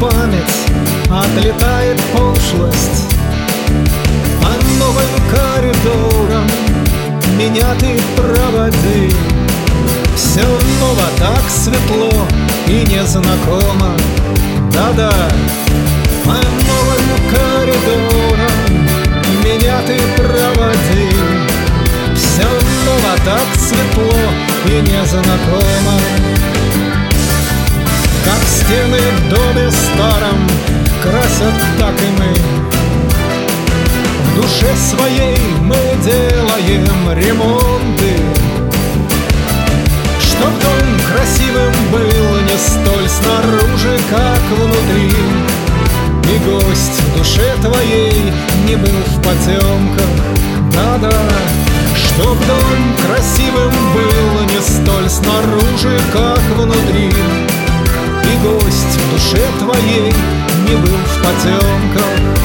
память отлетает пошлость. По новым коридорам меня ты проводи. Все ново, так светло и незнакомо. Да-да, по новым коридорам меня ты проводи. Все ново, так светло и незнакомо. Как стены в доме старом красят, так и мы. В душе своей мы делаем ремонты, чтоб дом красивым был не столь снаружи, как внутри. И гость в душе твоей не был в потемках. Да-да, чтоб дом красивым был не столь снаружи, как внутри. И гость в душе твоей не был в потемках.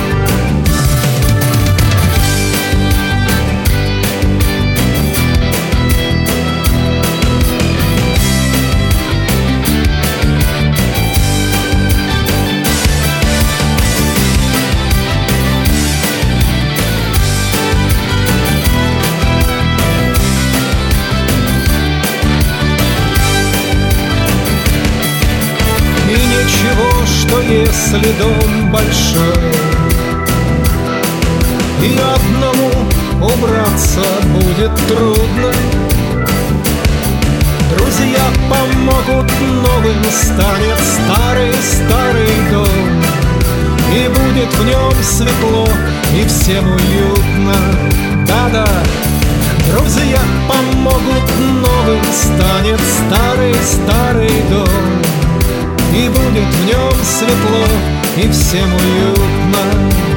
Ничего, что если дом большой, и одному убраться будет трудно, друзья помогут, новым станет старый дом, и будет в нем светло и всем уютно. Да-да, друзья помогут, новым станет старый дом, и будет в нем светло и всем уютно.